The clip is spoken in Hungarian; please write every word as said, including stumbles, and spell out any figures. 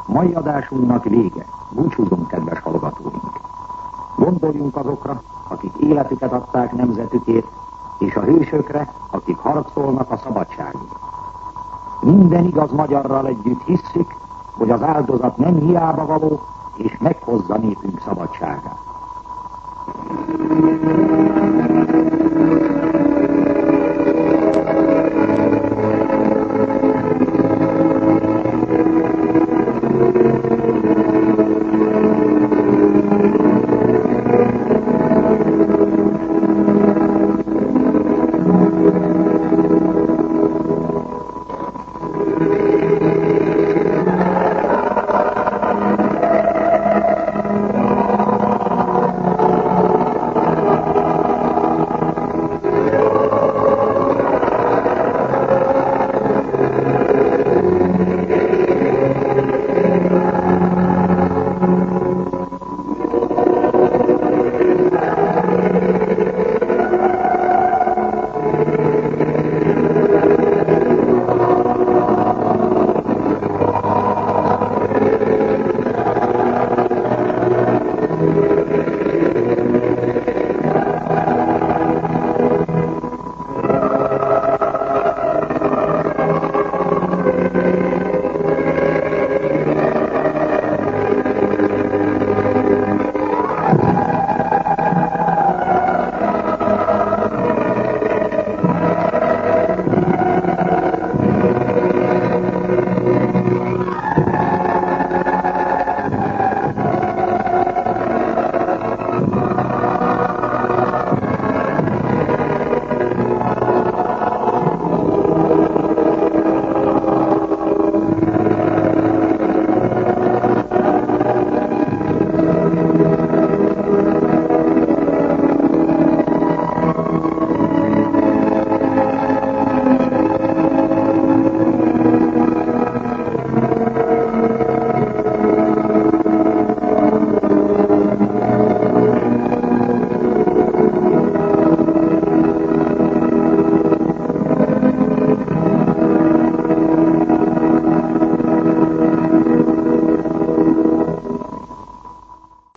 Mai adásunknak vége. Búcsúzunk, kedves hallgatóink. Gondoljunk azokra, akik életüket adták nemzetükért, és a hősökre, akik harcolnak a szabadságért. Minden igaz magyarral együtt hisszük, hogy az áldozat nem hiába való, és meghozza népünk szabadságát.